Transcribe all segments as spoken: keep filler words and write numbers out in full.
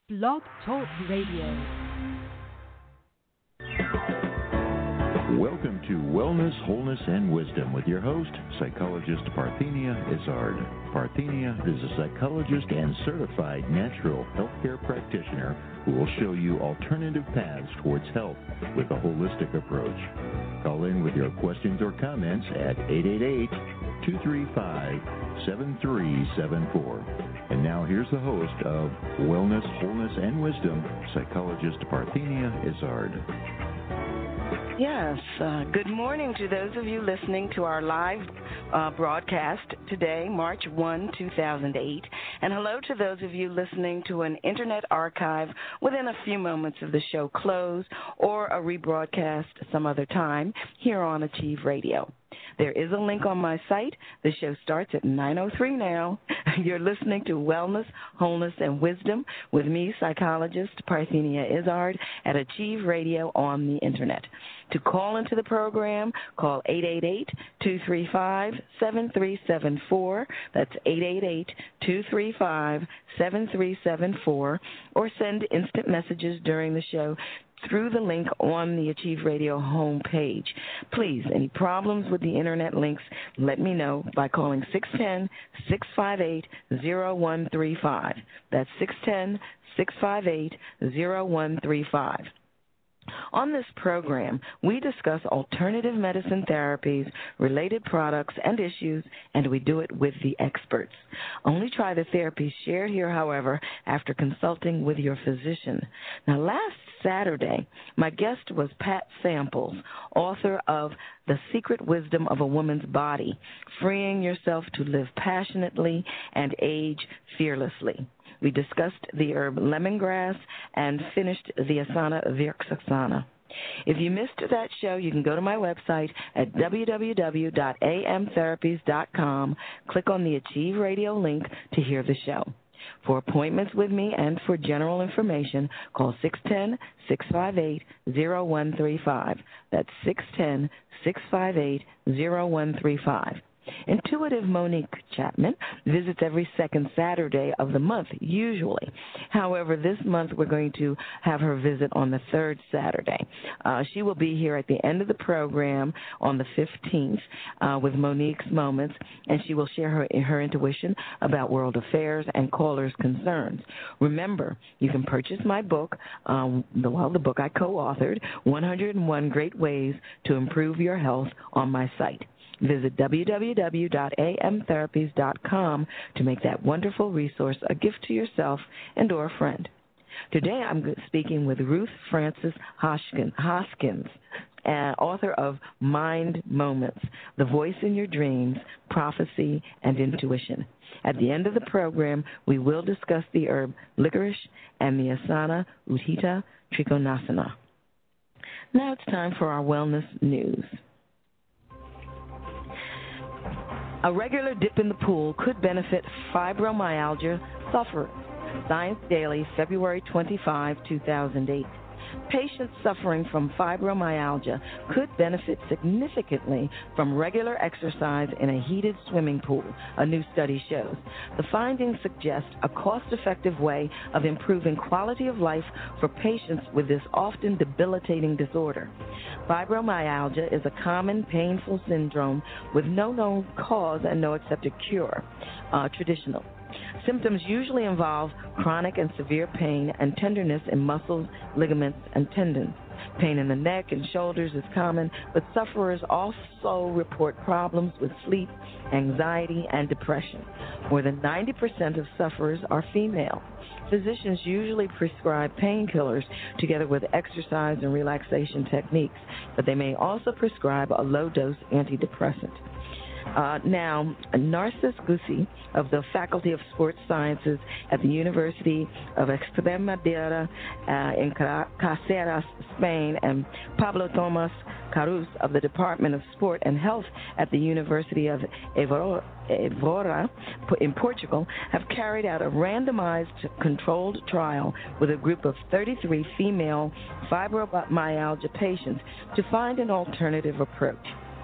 Blog Talk Radio. Welcome to Wellness, Wholeness, and Wisdom with your host, psychologist Parthenia Izzard. Parthenia is a psychologist and certified natural healthcare practitioner who will show you alternative paths towards health with a holistic approach. Call in with your questions or comments at eight eight eight, two three five, seven three seven four. And now here's the host of Wellness, Wholeness, and Wisdom, psychologist Parthenia Izzard. Yes, uh, good morning to those of you listening to our live uh, broadcast today, March first, two thousand eight. And hello to those of you listening to an internet archive within a few moments of the show close or a rebroadcast some other time here on Achieve Radio. There is a link on my site. The show starts at nine oh three now. You're listening to Wellness, Wholeness, and Wisdom with me, psychologist Parthenia Izzard, at Achieve Radio on the Internet. To call into the program, call eight eight eight, two three five, seven three seven four. That's eight eight eight, two three five, seven three seven four. Or send instant messages during the show through the link on the Achieve Radio homepage. Please, any problems with the internet links, let me know by calling six one zero, six five eight, zero one three five. That's six one zero, six five eight, zero one three five. On this program, we discuss alternative medicine therapies, related products, and issues, and we do it with the experts. Only try the therapies shared here, however, after consulting with your physician. Now, last Saturday, my guest was Pat Samples, author of The Secret Wisdom of a Woman's Body, Freeing Yourself to Live Passionately and Age Fearlessly. We discussed the herb lemongrass and finished the asana virksasana. If you missed that show, you can go to my website at w w w dot a m therapies dot com, click on the Achieve Radio link to hear the show. For appointments with me and for general information, call six one zero, six five eight, zero one three five. That's six one zero, six five eight, zero one three five. Intuitive Monique Chapman visits every second Saturday of the month, usually. However, this month we're going to have her visit on the third Saturday. Uh, she will be here at the end of the program on the fifteenth uh, with Monique's Moments, and she will share her, her intuition about world affairs and callers' concerns. Remember, you can purchase my book, um, the, well, the book I co-authored, one oh one Great Ways to Improve Your Health, on my site. Visit w w w dot a m therapies dot com to make that wonderful resource a gift to yourself and or a friend. Today I'm speaking with Ruth Frances Hoskins, uh, author of Mind Moments, The Voice in Your Dreams, Prophecy, and Intuition. At the end of the program, we will discuss the herb licorice and the asana Utthita Trikonasana. Now it's time for our wellness news. A regular dip in the pool could benefit fibromyalgia sufferers. Science Daily, February twenty-fifth, two thousand eight. Patients suffering from fibromyalgia could benefit significantly from regular exercise in a heated swimming pool, a new study shows. The findings suggest a cost-effective way of improving quality of life for patients with this often debilitating disorder. Fibromyalgia is a common painful syndrome with no known cause and no accepted cure, uh, traditional. Symptoms usually involve chronic and severe pain and tenderness in muscles, ligaments, and tendons. Pain in the neck and shoulders is common, but sufferers also report problems with sleep, anxiety, and depression. More than ninety percent of sufferers are female. Physicians usually prescribe painkillers together with exercise and relaxation techniques, but they may also prescribe a low-dose antidepressant. Uh, now, Narcis Gussi of the Faculty of Sports Sciences at the University of Extremadura uh, in Caceres, Spain, and Pablo Tomas Carus of the Department of Sport and Health at the University of Évora in Portugal have carried out a randomized controlled trial with a group of thirty-three female fibromyalgia patients to find an alternative approach.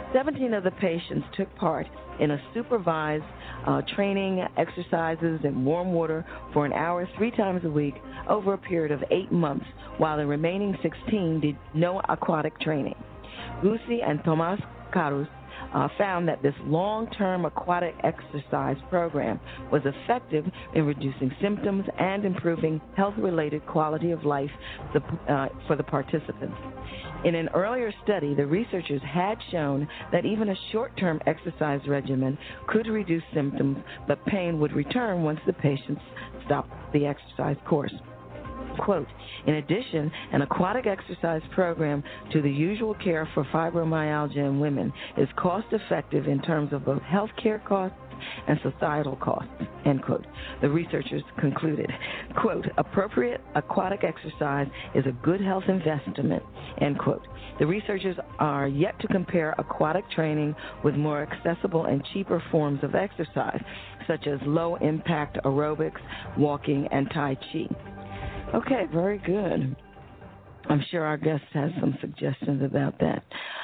seventeen of the patients took part in a supervised uh, training exercises in warm water for an hour three times a week over a period of eight months, while the remaining sixteen did no aquatic training. Gusi and Tomas Karus Uh, found that this long-term aquatic exercise program was effective in reducing symptoms and improving health-related quality of life the, uh, for the participants. In an earlier study, the researchers had shown that even a short-term exercise regimen could reduce symptoms, but pain would return once the patients stopped the exercise course. Quote, in addition, an aquatic exercise program to the usual care for fibromyalgia in women is cost-effective in terms of both health care costs and societal costs, end quote. The researchers concluded, quote, appropriate aquatic exercise is a good health investment, end quote. The researchers are yet to compare aquatic training with more accessible and cheaper forms of exercise, such as low-impact aerobics, walking, and Tai Chi. Okay, very good. I'm sure our guest has some suggestions about that.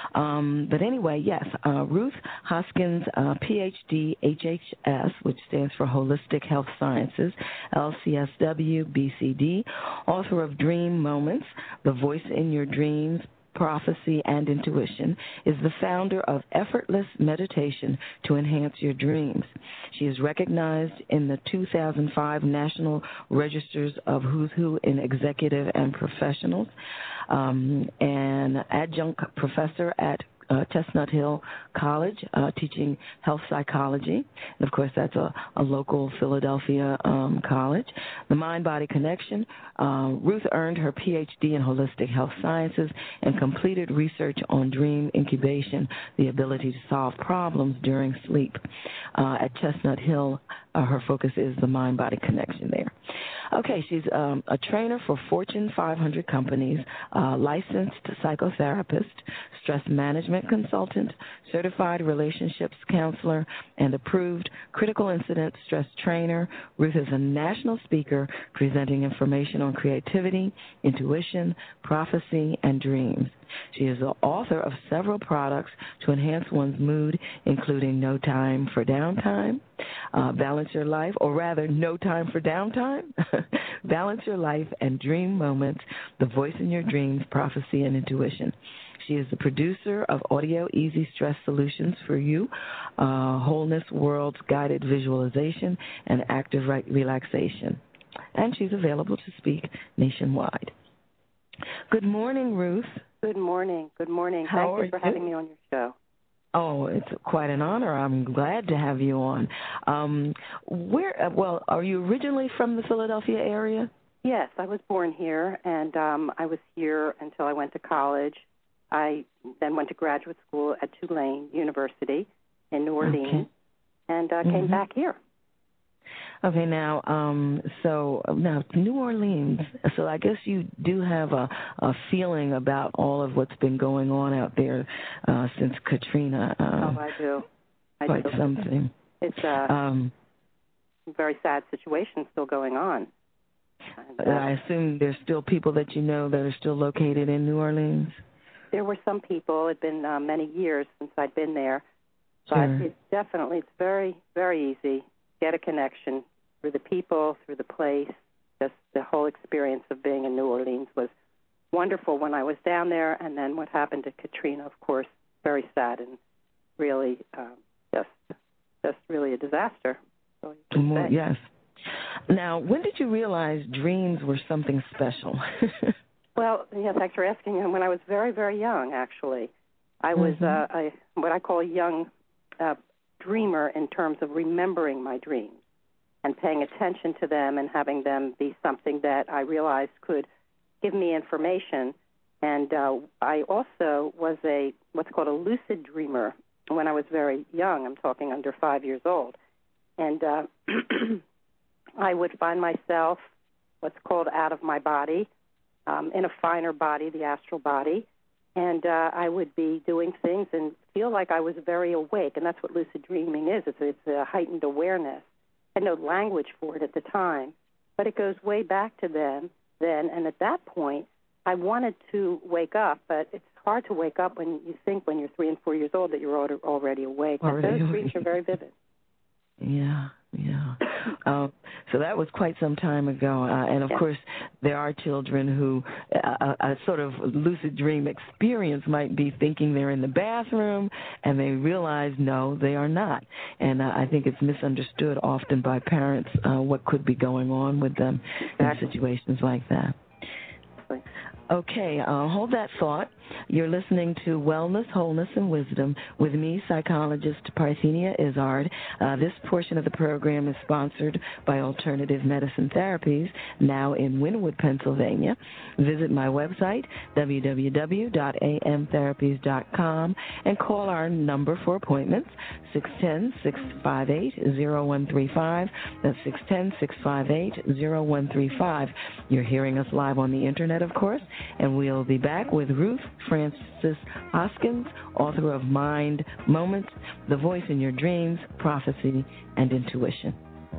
Um, but anyway, yes, uh, Ruth Hoskins, uh, P H D, H H S, which stands for Holistic Health Sciences, L C S W, B C D, author of Dream Moments, The Voice in Your Dreams, Prophecy and Intuition, is the founder of Effortless Meditation to Enhance Your Dreams. She is recognized in the two thousand five National Registers of Who's Who in Executive and Professionals, um, and adjunct professor at Uh, Chestnut Hill College, uh, teaching health psychology. And, of course, that's a, a local Philadelphia um, college. The Mind-Body Connection. Uh, Ruth earned her P H D in Holistic Health Sciences and completed research on dream incubation, the ability to solve problems during sleep. Uh, at Chestnut Hill, uh, her focus is the Mind-Body Connection there. Okay, she's um, a trainer for Fortune five hundred companies, uh, licensed psychotherapist, stress management consultant, certified relationships counselor, and approved critical incident stress trainer. Ruth is a national speaker presenting information on creativity, intuition, prophecy, and dreams. She is the author of several products to enhance one's mood, including No Time for Downtime, uh, Balance Your Life, or rather, No Time for Downtime, Balance Your Life, and Dream Moments, The Voice in Your Dreams, Prophecy, and Intuition. She is the producer of Audio Easy Stress Solutions for You, uh, Wholeness World's Guided Visualization, and Active Re- Relaxation. And she's available to speak nationwide. Good morning, Ruth. Good morning. Good morning. How Thank you for you? having me on your show. Oh, it's quite an honor. I'm glad to have you on. Um, where? Well, are you originally from the Philadelphia area? Yes, I was born here, and um, I was here until I went to college. I then went to graduate school at Tulane University in New Orleans, okay. and uh, mm-hmm. came back here. Okay, now, um, so now New Orleans. So I guess you do have a, a feeling about all of what's been going on out there uh, since Katrina. Uh, oh, I do. I quite do. something. It's a um, very sad situation still going on. And, uh, I assume there's still people that you know that are still located in New Orleans. There were some people. It had been uh, many years since I'd been there, but Sure. it's definitely it's very very easy. Get a connection through the people, through the place. Just the whole experience of being in New Orleans was wonderful when I was down there, and then what happened to Katrina, of course, very sad and really um, just just really a disaster. So you can Well, say. yes. Now, when did you realize dreams were something special? Well, yeah, thanks for asking. And when I was very, very young, actually, I was mm-hmm. uh, a, what I call a young uh, dreamer in terms of remembering my dreams and paying attention to them and having them be something that I realized could give me information. And uh, I also was a what's called a lucid dreamer when I was very young. I'm talking under five years old. And uh, I would find myself what's called out of my body, um, in a finer body, the astral body, and uh, I would be doing things and feel like I was very awake, and that's what lucid dreaming is. It's a, it's a heightened awareness. I had no language for it at the time, but it goes way back to then, then, and at that point, I wanted to wake up, but it's hard to wake up when you think when you're three and four years old that you're already awake. Already and those awake. dreams are very vivid. Yeah, yeah. Um, so that was quite some time ago. Uh, and, of yeah. course, there are children who uh, a sort of lucid dream experience might be thinking they're in the bathroom and they realize, no, they are not. And uh, I think it's misunderstood often by parents uh, what could be going on with them exactly. in situations like that. Okay, uh, hold that thought. You're listening to Wellness, Wholeness, and Wisdom with me, psychologist Parthenia Izzard. Uh, this portion of the program is sponsored by Alternative Medicine Therapies, now in Wynwood, Pennsylvania. Visit my website, w w w dot a m therapies dot com, and call our number for appointments, six one zero, six five eight, zero one three five. That's six one zero, six five eight, zero one three five. You're hearing us live on the Internet, of course, and we'll be back with Ruth Frances Hoskins, author of Mind Moments, The Voice in Your Dreams, Prophecy, and Intuition.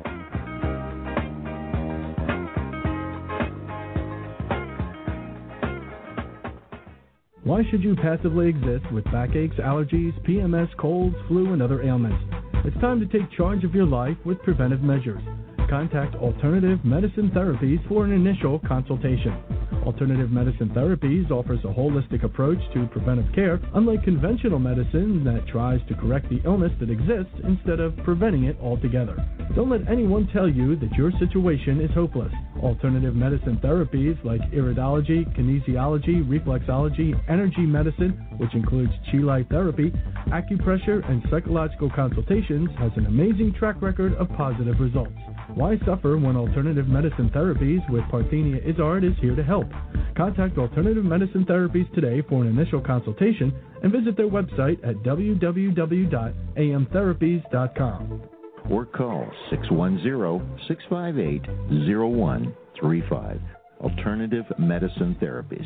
Why should you passively exist with backaches, allergies, P M S, colds, flu, and other ailments? It's time to take charge of your life with preventive measures. Contact Alternative Medicine Therapies for an initial consultation. Alternative Medicine Therapies offers a holistic approach to preventive care, unlike conventional medicine that tries to correct the illness that exists instead of preventing it altogether. Don't let anyone tell you that your situation is hopeless. Alternative medicine therapies like iridology, kinesiology, reflexology, energy medicine, which includes chi light therapy, acupressure, and psychological consultations, has an amazing track record of positive results. Why suffer when Alternative Medicine Therapies with Parthenia Izzard is here to help? Contact Alternative Medicine Therapies today for an initial consultation and visit their website at w w w dot a m therapies dot com. Or call six one zero, six five eight, zero one three five. Alternative Medicine Therapies.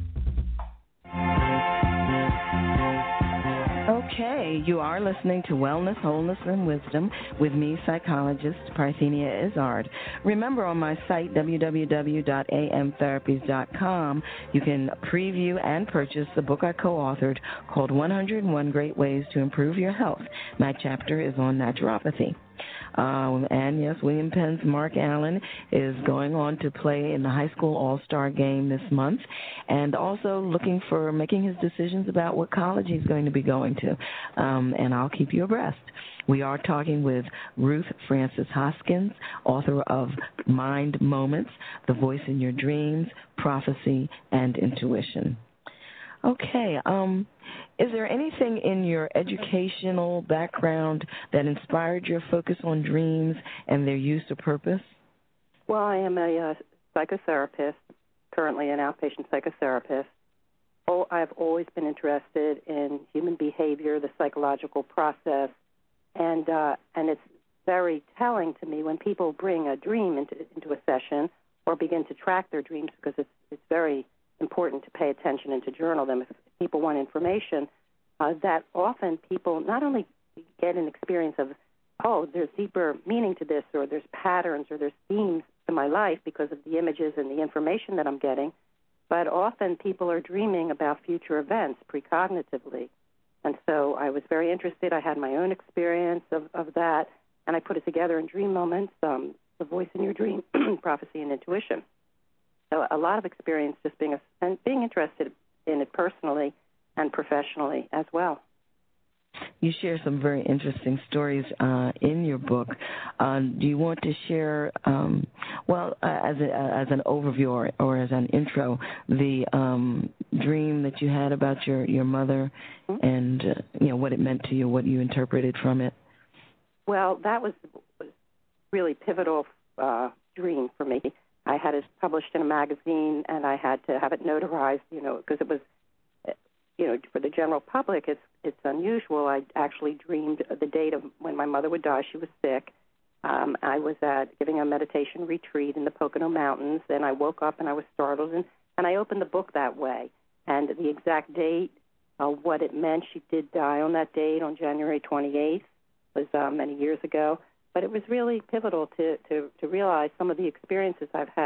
Okay, you are listening to Wellness, Wholeness, and Wisdom with me, psychologist Parthenia Izzard. Remember, on my site, w w w dot a m therapies dot com, you can preview and purchase the book I co-authored called one hundred one Great Ways to Improve Your Health. My chapter is on naturopathy. Um, and, yes, William Penn's Mark Allen is going on to play in the high school all-star game this month, and also looking for making his decisions about what college he's going to be going to. Um, and I'll keep you abreast. We are talking with Ruth Frances Hoskins, author of Mind Moments, The Voice in Your Dreams, Prophecy, and Intuition. Okay, um, is there anything in your educational background that inspired your focus on dreams and their use or purpose? Well, I am a uh, psychotherapist, currently an outpatient psychotherapist. Oh, I've always been interested in human behavior, the psychological process, and uh, and it's very telling to me when people bring a dream into into a session or begin to track their dreams, because it's it's very important to pay attention and to journal them if people want information, uh, that often people not only get an experience of, oh, there's deeper meaning to this, or there's patterns, or there's themes to my life because of the images and the information that I'm getting, but often people are dreaming about future events precognitively. And so I was very interested. I had my own experience of, of that, and I put it together in Dream Moments, um, The Voice in Your Dream, Prophecy, and Intuition. So a lot of experience just being a, and being interested in it personally and professionally as well. You share some very interesting stories uh, in your book. Uh, do you want to share, um, well, uh, as a, as an overview or, or as an intro, the um, dream that you had about your, your mother mm-hmm. and uh, you know what it meant to you, what you interpreted from it? Well, that was, was really pivotal uh, dream for me. I had it published in a magazine, and I had to have it notarized, you know, because it was, you know, for the general public, it's it's unusual. I actually dreamed the date of when my mother would die. She was sick. Um, I was at giving a meditation retreat in the Pocono Mountains, and I woke up and I was startled, and, and I opened the book that way. And the exact date, uh, what it meant, she did die on that date on January twenty-eighth, was uh, many years ago. But it was really pivotal to, to, to realize some of the experiences I've had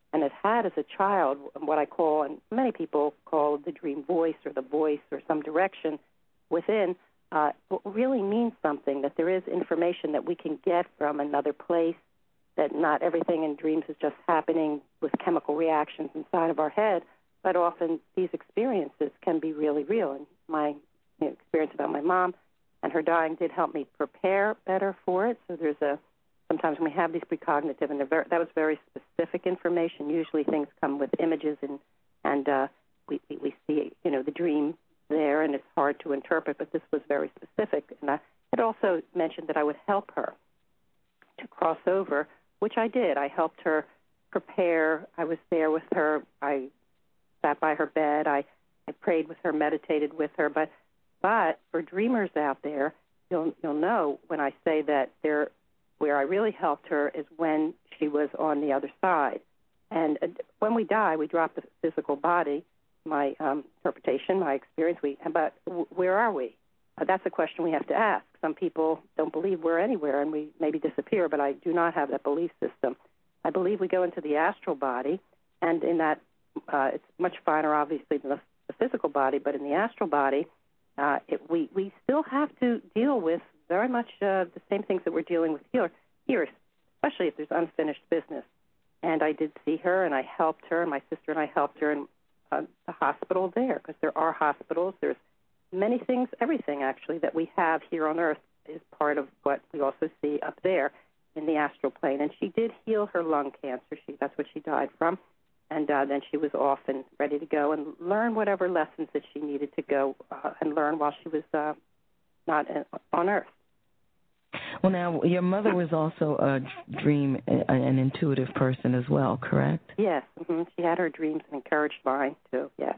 and had had as a child what I call, and many people call the dream voice or the voice or some direction within, uh, really means something, that there is information that we can get from another place, that not everything in dreams is just happening with chemical reactions inside of our head, but often these experiences can be really real. And my you know, experience about my mom and her dying did help me prepare better for it. So there's a, sometimes when we have these precognitive, and they're very, that was very specific information. Usually things come with images, and, and uh, we, we, we see, you know, the dream there, and it's hard to interpret, but this was very specific. And I had also mentioned that I would help her to cross over, which I did. I helped her prepare. I was there with her. I sat by her bed. I, I prayed with her, meditated with her. But but for dreamers out there, you'll you'll know when I say that there, where I really helped her is when she was on the other side. And uh, when we die, we drop the physical body. My um, interpretation, my experience. We but w- where are we? Uh, that's a question we have to ask. Some people don't believe we're anywhere and we maybe disappear, but I do not have that belief system. I believe we go into the astral body, and in that, uh, it's much finer, obviously, than the, the physical body, but in the astral body, uh, it, we, we still have to deal with very much uh, the same things that we're dealing with here, here, especially if there's unfinished business. And I did see her, and I helped her, and my sister and I helped her in uh, the hospital there, because there are hospitals. There's many things, everything actually that we have here on Earth is part of what we also see up there in the astral plane. And she did heal her lung cancer. She, that's what she died from. And uh, then she was off and ready to go and learn whatever lessons that she needed to go uh, and learn while she was uh, not in, on Earth. Well, now, your mother was also a dream, an intuitive person as well, correct? Yes. Mm-hmm. She had her dreams and encouraged mine, too, yes.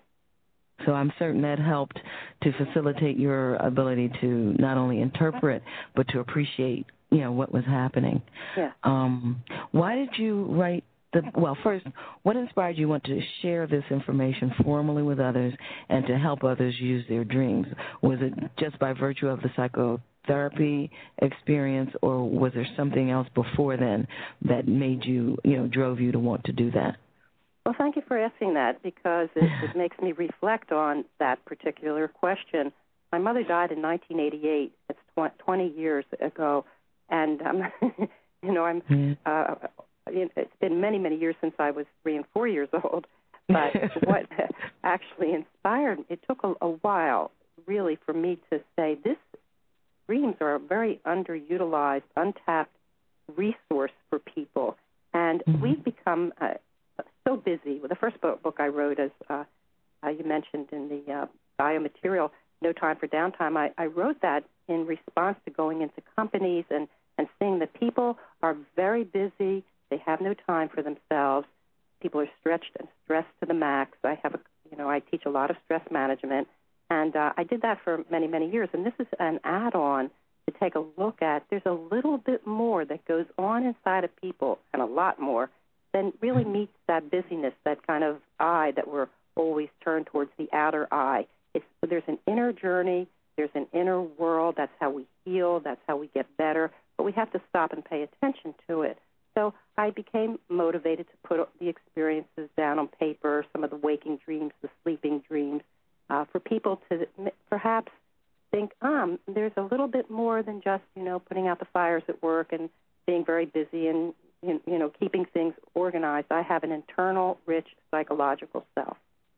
So I'm certain that helped to facilitate your ability to not only interpret, but to appreciate, you know, what was happening. Yeah. Um, why did you write the, well, first, what inspired you want to share this information formally with others and to help others use their dreams? Was it just by virtue of the psychotherapy experience, or was there something else before then that made you, you know, drove you to want to do that? Well, thank you for asking that, because it, it makes me reflect on that particular question. My mother died in nineteen eighty-eight. It's tw- twenty years ago, and um, you know, I'm. Uh, it's been many, many years since I was three and four years old. But what actually inspired me, it took a, a while, really, for me to say this. Dreams are a very underutilized, untapped resource for people, and mm-hmm. we've become. Uh, so busy. Well, the first book, book I wrote, as uh, uh, you mentioned in the uh, biomaterial, No Time for Downtime, I, I wrote that in response to going into companies and, and seeing that people are very busy. They have no time for themselves. People are stretched and stressed to the max. I have, a, you know, I teach a lot of stress management, and uh, I did that for many, many years. And this is an add-on to take a look at. There's a little bit more that goes on inside of people, and a lot more, then really meets that busyness, that kind of eye that we're always turned towards, the outer eye. It's, there's an inner journey, there's an inner world. That's how we heal, that's how we get better, but we have to stop and pay attention to it. So I became motivated to put the experiences down on paper, some of the waking dreams, the sleeping dreams, uh, for people to perhaps think, um, there's a little bit more than just, you know, putting out the fires at work and being very busy and you know, keeping things organized. I have an internal, rich, psychological self.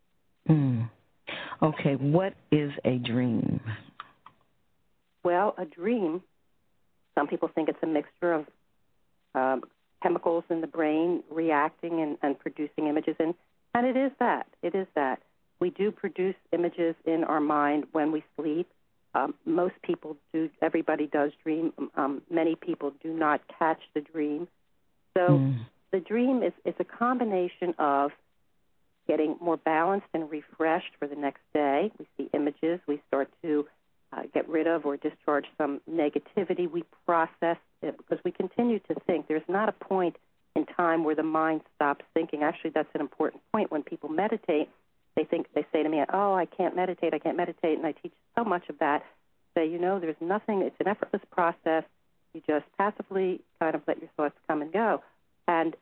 Mm. Okay, what is a dream? Well, a dream, some people think it's a mixture of um, chemicals in the brain reacting and, and producing images, and, and it is that. It is that. We do produce images in our mind when we sleep. Um, most people do, everybody does dream. Um, many people do not catch the dream. So mm. the dream is, is a combination of getting more balanced and refreshed for the next day. We see images. We start to uh, get rid of or discharge some negativity. We process it because we continue to think. There's not a point in time where the mind stops thinking. Actually, that's an important point. When people meditate, they think they say to me, oh, I can't meditate, I can't meditate, and I teach so much of that. Say, you know, there's nothing, it's an effortless process. You just passively kind of let your thoughts come and go. And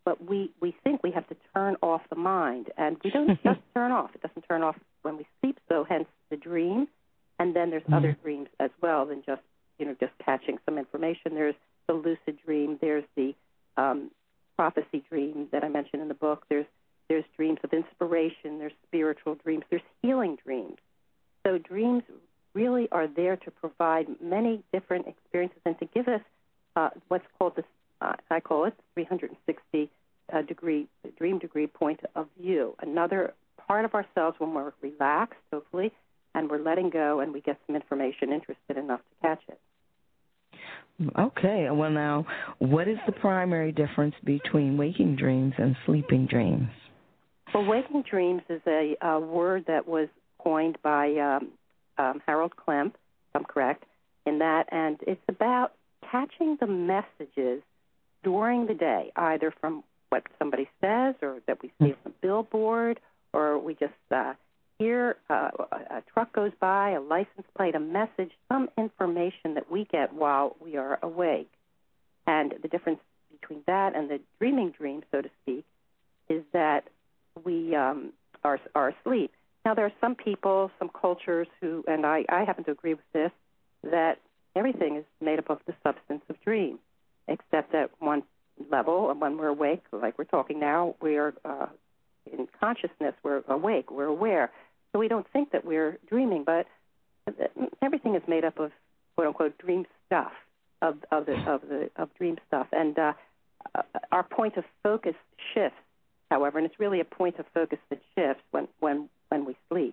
but we, we think we have to turn off the mind, and we don't just turn off. It doesn't turn off when we sleep, so hence the dream. And then there's mm-hmm. other dreams as well than just, you know, just catching some information. There's the lucid dream. There's the um, prophecy dream that I mentioned in the book. There's there's dreams of inspiration. There's spiritual dreams. There's healing dreams. So dreams really are there to provide many different experiences and to give us uh, what's called this, uh, I call it three hundred sixty uh, degree dream degree point of view. Another part of ourselves when we're relaxed, hopefully, and we're letting go, and we get some information interested enough to catch it. Okay. Well, now, what is the primary difference between waking dreams and sleeping dreams? Well, waking dreams is a, a word that was coined by um, um, Harold Klemp, if I'm correct, in that, and it's about catching the messages during the day, either from what somebody says or that we see on a billboard, or we just uh, hear uh, a truck goes by, a license plate, a message, some information that we get while we are awake. And the difference between that and the dreaming dream, so to speak, is that we um, are, are asleep. Now, there are some people, some cultures who, and I, I happen to agree with this, that everything is made up of the substance of dream, except at one level, and when we're awake, like we're talking now, we are uh, in consciousness, we're awake, we're aware. So we don't think that we're dreaming, but everything is made up of quote unquote dream stuff, of of the of the of dream stuff, and uh, our point of focus shifts. However, and it's really a point of focus that shifts when when when we sleep.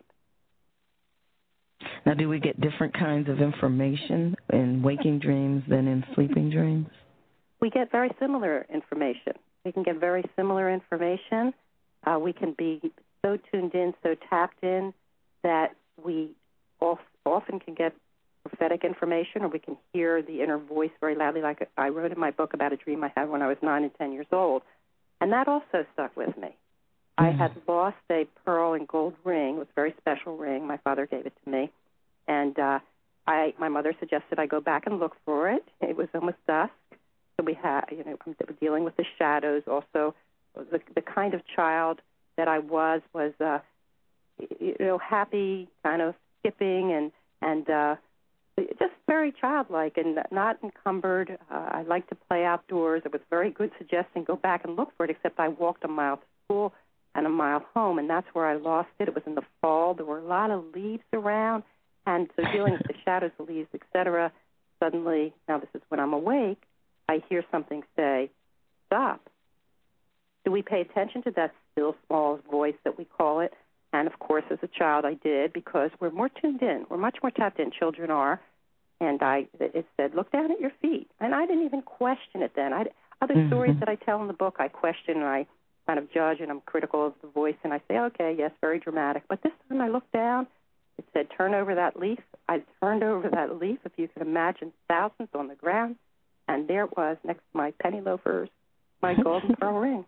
Now, do we get different kinds of information in waking dreams than in sleeping dreams? We get very similar information. We can get very similar information. Uh, we can be so tuned in, so tapped in, that we often can get prophetic information, or we can hear the inner voice very loudly, like I wrote in my book about a dream I had when I was nine and ten years old. And that also stuck with me. Mm-hmm. I had lost a pearl and gold ring. It was a very special ring. My father gave it to me. And uh, I, my mother suggested I go back and look for it. It was almost dusk. So we had, you know, I'm dealing with the shadows. Also, the, the kind of child that I was was, uh, you know, happy, kind of skipping, and and uh, just very childlike and not encumbered. Uh, I liked to play outdoors. It was very good suggesting go back and look for it, except I walked a mile to school and a mile home, and that's where I lost it. It was in the fall. There were a lot of leaves around, and so dealing with the shadows, the leaves, et cetera, suddenly, now this is when I'm awake, I hear something say, stop. Do we pay attention to that still small voice that we call it? And, of course, as a child, I did, because we're more tuned in. We're much more tapped in. Children are. And I, it said, look down at your feet. And I didn't even question it then. I, other mm-hmm. stories that I tell in the book, I question and I kind of judge and I'm critical of the voice. And I say, okay, yes, very dramatic. But this time I looked down. It said, turn over that leaf. I turned over that leaf, if you can imagine, thousands on the ground. And there it was, next to my penny loafers, my golden pearl ring.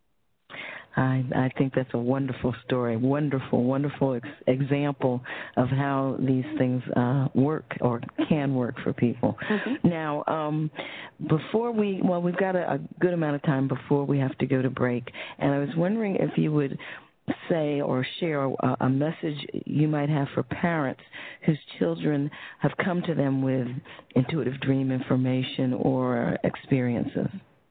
I, I think that's a wonderful story, wonderful, wonderful ex- example of how these things uh, work or can work for people. Mm-hmm. Now, um, before we, well, we've got a, a good amount of time before we have to go to break, and I was wondering if you would say or share a, a message you might have for parents whose children have come to them with intuitive dream information or experiences.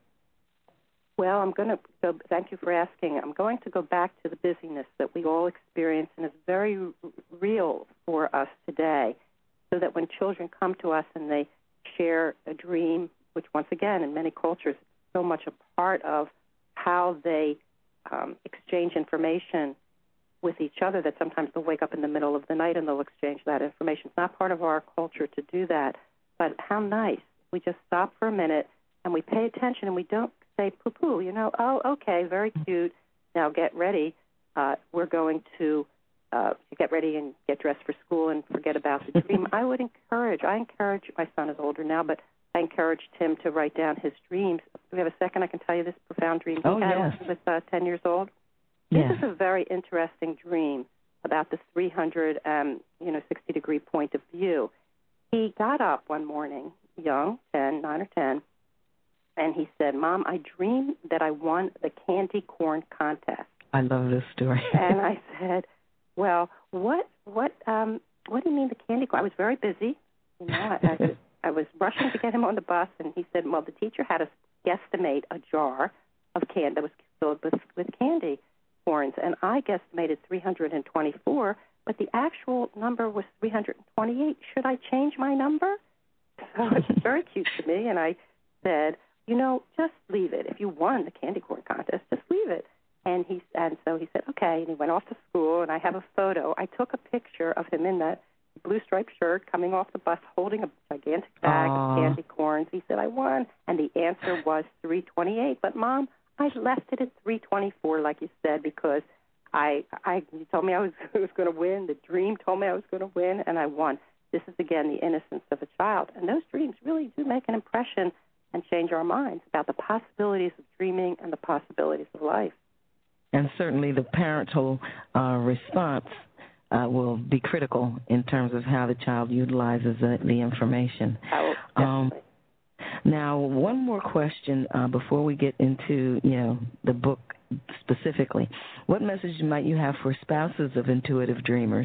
Well, I'm going to go, thank you for asking. I'm going to go back to the busyness that we all experience and is very r- real for us today, so that when children come to us and they share a dream, which once again in many cultures is so much a part of how they um, exchange information with each other, that sometimes they'll wake up in the middle of the night and they'll exchange that information. It's not part of our culture to do that, but how nice. We just stop for a minute and we pay attention and we don't say poo-poo, you know, oh, okay, very cute. Now get ready. Uh, we're going to uh, get ready and get dressed for school and forget about the dream. I would encourage, I encourage, my son is older now, but I encouraged him to write down his dreams. Do we have a second? I can tell you this profound dream he oh, had yes. when he was uh, ten years old. Yeah. This is a very interesting dream about the three hundred, um, you know, sixty degree point of view. He got up one morning, young, ten, nine or ten, and he said, Mom, I dreamed that I won the candy corn contest. I love this story. And I said, well, what what um what do you mean the candy corn? I was very busy. You know, I, I, was, I was rushing to get him on the bus, and he said, well, the teacher had us guesstimate a jar of candy that was filled with, with candy corns, and I guesstimated three hundred twenty-four, but the actual number was three hundred twenty-eight. Should I change my number? So it's very cute to me, and I said, you know, just leave it. If you won the candy corn contest, just leave it. And he and so he said, okay, and he went off to school, and I have a photo. I took a picture of him in that blue striped shirt coming off the bus holding a gigantic bag Aww. of candy corns. He said, I won, and the answer was three twenty-eight. But, Mom, I left it at three twenty-four, like you said, because I, I you told me I was, was going to win. The dream told me I was going to win, and I won. This is, again, the innocence of a child. And those dreams really do make an impression and change our minds about the possibilities of dreaming and the possibilities of life. And certainly the parental uh, response uh, will be critical in terms of how the child utilizes the, the information. Oh, um, now, one more question uh, before we get into, you know, the book specifically. What message might you have for spouses of intuitive dreamers?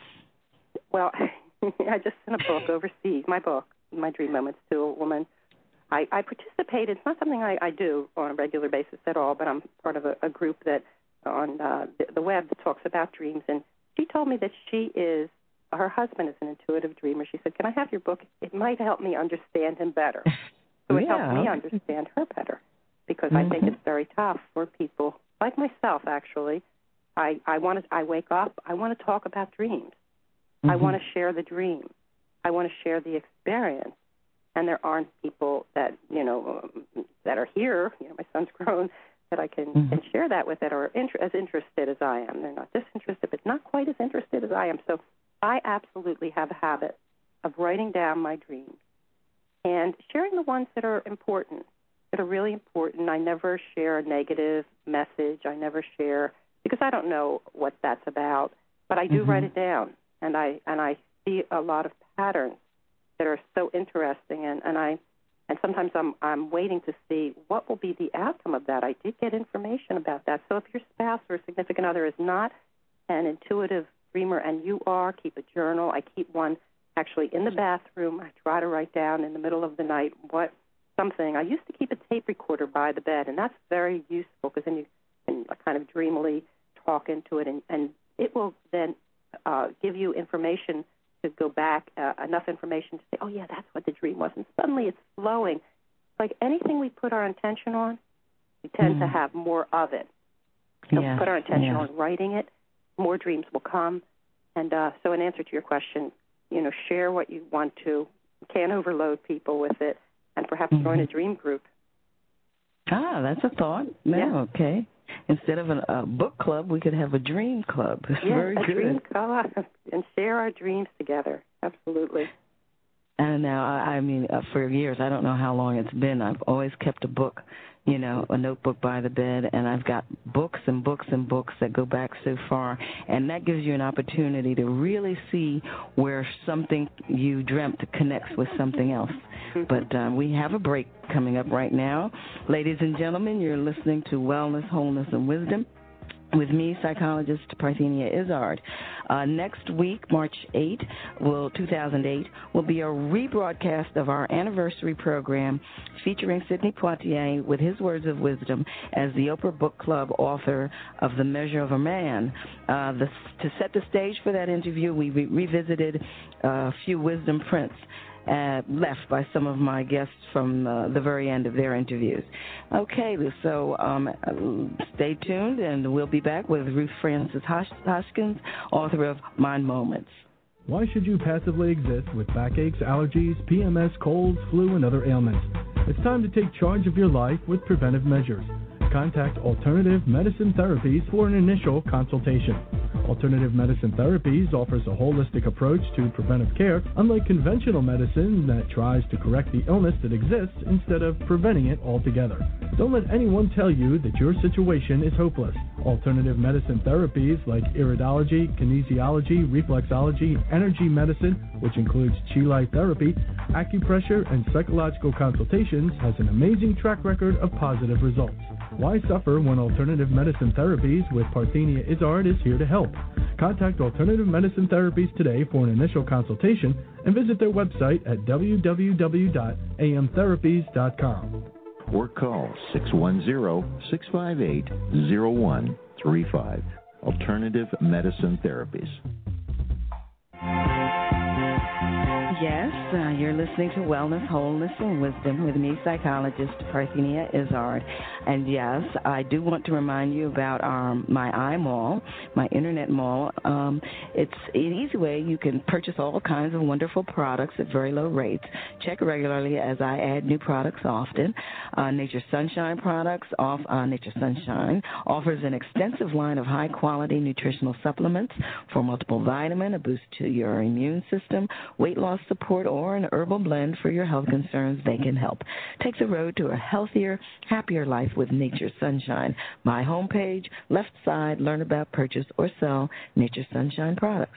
Well, I just sent a book overseas, my book, My Dream Moments, to a woman. I, I participated. It's not something I, I do on a regular basis at all, but I'm part of a, a group that on uh, the, the web that talks about dreams. And she told me that she is, her husband is an intuitive dreamer. She said, can I have your book? It might help me understand him better. So it yeah. helped me understand her better, because mm-hmm. I think it's very tough for people like myself, actually. I, I want to, I wake up, I want to talk about dreams. Mm-hmm. I want to share the dream. I want to share the experience. And there aren't people that, you know, um, that are here, you know, my son's grown, that I can, mm-hmm. can share that with that are inter- as interested as I am. They're not disinterested, but not quite as interested as I am. So I absolutely have a habit of writing down my dreams and sharing the ones that are important, that are really important. I never share a negative message. I never share, because I don't know what that's about, but I do mm-hmm. write it down, and I and I see a lot of patterns that are so interesting, and, and I and sometimes I'm I'm waiting to see what will be the outcome of that. I did get information about that. So if your spouse or significant other is not an intuitive dreamer and you are, keep a journal. I keep one actually in the bathroom. I try to write down in the middle of the night what something. I used to keep a tape recorder by the bed, and that's very useful, because then you can kind of dreamily talk into it, and, and it will then uh, give you information to go back, uh, enough information to say, oh, yeah, that's what the dream was. And suddenly it's flowing. Like anything we put our attention on, we tend mm. to have more of it. So yeah. we put our attention yeah. on writing it, more dreams will come. And uh, so in answer to your question, you know, share what you want to. You can't overload people with it, and perhaps mm-hmm. join a dream group. Ah, that's a thought. No, yeah. okay. Instead of a, a book club, we could have a dream club. Yes, Very a good. dream club, and share our dreams together. Absolutely. And now, I, I mean, uh, for years, I don't know how long it's been, I've always kept a book, you know, a notebook by the bed, and I've got books and books and books that go back so far, and that gives you an opportunity to really see where something you dreamt connects with something else. But um, we have a break coming up right now. Ladies and gentlemen, you're listening to Wellness, Wholeness, and Wisdom with me, psychologist Parthenia Izzard. Uh, next week, March eighth, will, two thousand eight, will be a rebroadcast of our anniversary program featuring Sidney Poitier with his words of wisdom as the Oprah Book Club author of The Measure of a Man. Uh, the, to set the stage for that interview, we re- revisited uh, a few wisdom prints Uh, left by some of my guests from uh, the very end of their interviews. Okay, so um, stay tuned, and we'll be back with Ruth Frances Hosh- Hoskins, author of Mind Moments. Why should you passively exist with backaches, allergies, P M S, colds, flu, and other ailments? It's time to take charge of your life with preventive measures. Contact Alternative Medicine Therapies for an initial consultation. Alternative Medicine Therapies offers a holistic approach to preventive care, unlike conventional medicine that tries to correct the illness that exists instead of preventing it altogether. Don't let anyone tell you that your situation is hopeless. Alternative medicine therapies like iridology, kinesiology, reflexology, energy medicine, which includes Chi therapy, acupressure, and psychological consultations, has an amazing track record of positive results. Why suffer when Alternative Medicine Therapies with Parthenia Izzard is here to help? Contact Alternative Medicine Therapies today for an initial consultation and visit their website at w w w dot a m therapies dot com. Or call six one zero, six five eight, zero one three five. Alternative Medicine Therapies. Yes, uh, you're listening to Wellness, Wholeness, and Wisdom with me, psychologist Parthenia Izzard. And yes, I do want to remind you about our my iMall, my internet mall. Um, it's an easy way you can purchase all kinds of wonderful products at very low rates. Check regularly as I add new products often. Uh, Nature Sunshine products, off uh, Nature Sunshine offers an extensive line of high-quality nutritional supplements for multiple vitamin, a boost to your immune system, weight loss support, or an herbal blend for your health concerns. They can help. Take the road to a healthier, happier life with Nature Sunshine. My homepage, left side, learn about, purchase, or sell Nature Sunshine products.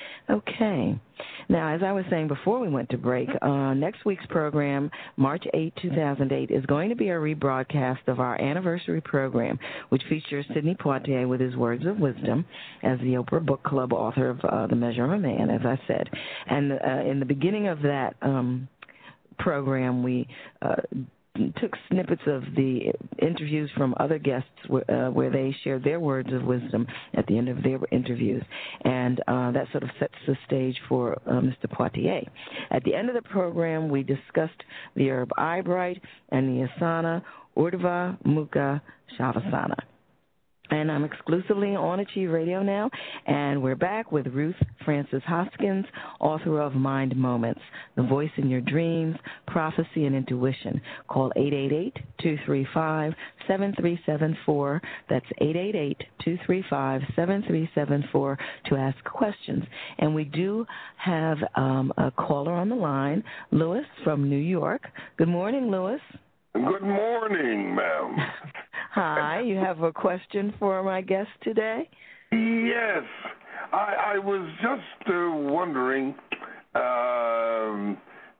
Okay. Now, as I was saying before we went to break, uh, next week's program, March eighth, two thousand eight, is going to be a rebroadcast of our anniversary program, which features Sidney Poitier with his words of wisdom as the Oprah Book Club author of uh, The Measure of a Man, as I said. And uh, in the beginning of that um, program, we uh, took snippets of the interviews from other guests uh, where they shared their words of wisdom at the end of their interviews, and uh, that sort of sets the stage for uh, Mister Poitier. At the end of the program, we discussed the herb eyebright and the asana Urdhva Mukha Shavasana. And I'm exclusively on Achieve Radio now, and we're back with Ruth Frances Hoskins, author of Mind Moments, The Voice in Your Dreams, Prophecy and Intuition. Call eight eight eight, two three five, seven three seven four. That's eight eight eight, two three five, seven three seven four to ask questions. And we do have um, a caller on the line, Lewis from New York. Good morning, Lewis. Good morning, ma'am. Hi, you have a question for my guest today? Yes. I, I was just uh, wondering um,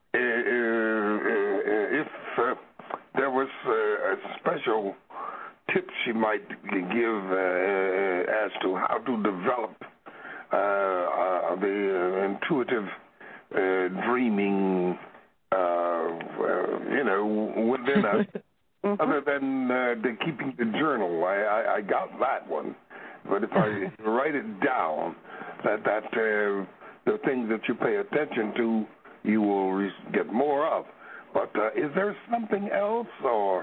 if uh, there was uh, a special tip she might give uh, as to how to develop uh, uh, the uh, intuitive uh, dreaming Uh, uh, you know, within us, mm-hmm. other than uh, the keeping the journal. I, I, I got that one. But if I write it down, that, that uh, the things that you pay attention to, you will re- get more of. But uh, is there something else, or?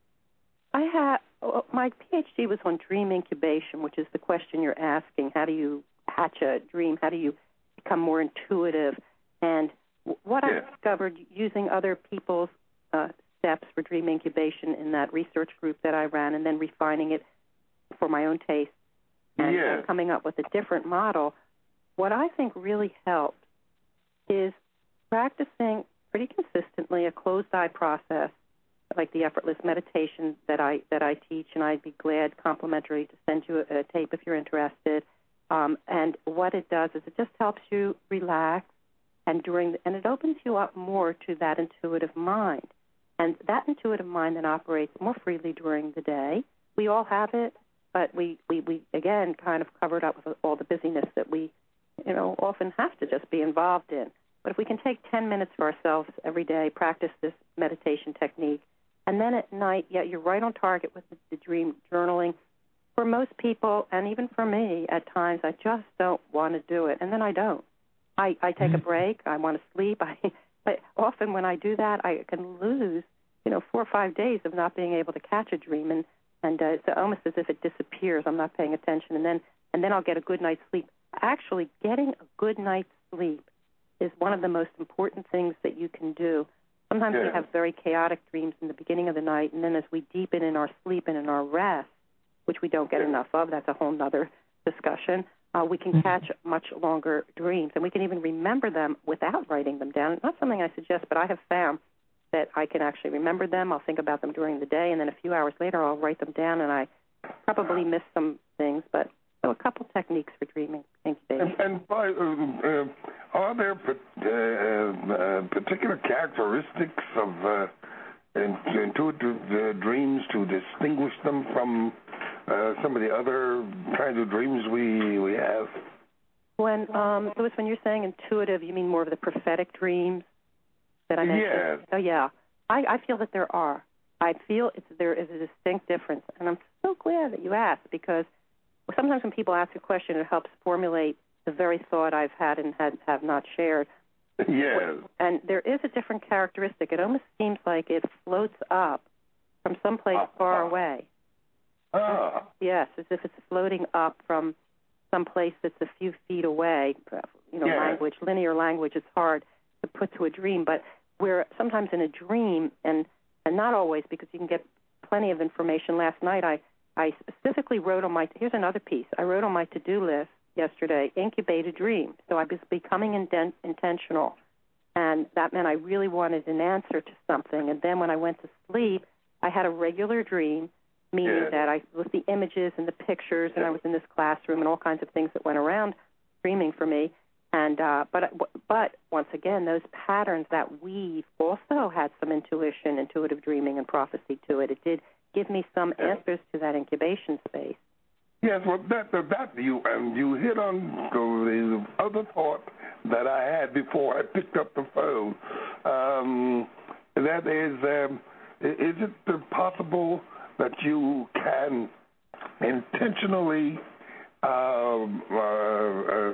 I have, well, my PhD was on dream incubation, which is the question you're asking. How do you hatch a dream? How do you become more intuitive? And what yeah. I discovered using other people's uh, steps for dream incubation in that research group that I ran, and then refining it for my own taste and, yeah. and coming up with a different model, what I think really helped is practicing pretty consistently a closed-eye process, like the effortless meditation that I that I teach, and I'd be glad, complimentary, to send you a, a tape if you're interested. Um, and what it does is it just helps you relax. And during the, and it opens you up more to that intuitive mind. And that intuitive mind then operates more freely during the day. We all have it, but we, we, we again, kind of covered up with all the busyness that we, you know, often have to just be involved in. But if we can take ten minutes for ourselves every day, practice this meditation technique, and then at night, yeah, you're right on target with the, the dream journaling. For most people, and even for me, at times, I just don't want to do it, and then I don't. I, I take a break. I want to sleep. I, but often when I do that, I can lose, you know, four or five days of not being able to catch a dream, and and uh, it's almost as if it disappears. I'm not paying attention, and then and then I'll get a good night's sleep. Actually, getting a good night's sleep is one of the most important things that you can do. Sometimes yeah. we have very chaotic dreams in the beginning of the night, and then as we deepen in our sleep and in our rest, which we don't get yeah. enough of, that's a whole other discussion. uh, we can catch much longer dreams, and we can even remember them without writing them down. It's not something I suggest, but I have found that I can actually remember them. I'll think about them during the day, and then a few hours later I'll write them down, and I probably miss some things, but so a couple techniques for dreaming. Thank you, David. And, and by, uh, uh, are there uh, uh, particular characteristics of uh, intuitive uh, dreams to distinguish them from uh, some of the other kinds of dreams we we have? When, um, Louis, when you're saying intuitive, you mean more of the prophetic dreams that I mentioned? Yes. Oh, yeah. I, I feel that there are. I feel it's, there is a distinct difference, and I'm so glad that you asked, because sometimes when people ask a question, it helps formulate the very thought I've had and had, have not shared. Yes. And there is a different characteristic. It almost seems like it floats up from someplace uh, far uh, away. Uh, yes, as if it's floating up from someplace that's a few feet away. You know, yes. language, linear language is hard to put to a dream, but we're sometimes in a dream, and, and not always, because you can get plenty of information. Last night I I specifically wrote on my, here's another piece, I wrote on my to-do list yesterday, incubate a dream. So I was becoming indent, intentional, and that meant I really wanted an answer to something. And then when I went to sleep, I had a regular dream, meaning yeah. that I, with the images and the pictures, and I was in this classroom and all kinds of things that went around dreaming for me. And uh, but but once again, those patterns that weave also had some intuition, intuitive dreaming, and prophecy to it. It did give me some answers to that incubation space. Yes, well, that that you and you hit on the other thought that I had before I picked up the phone. Um, that is, um, is it possible that you can intentionally um, uh, uh,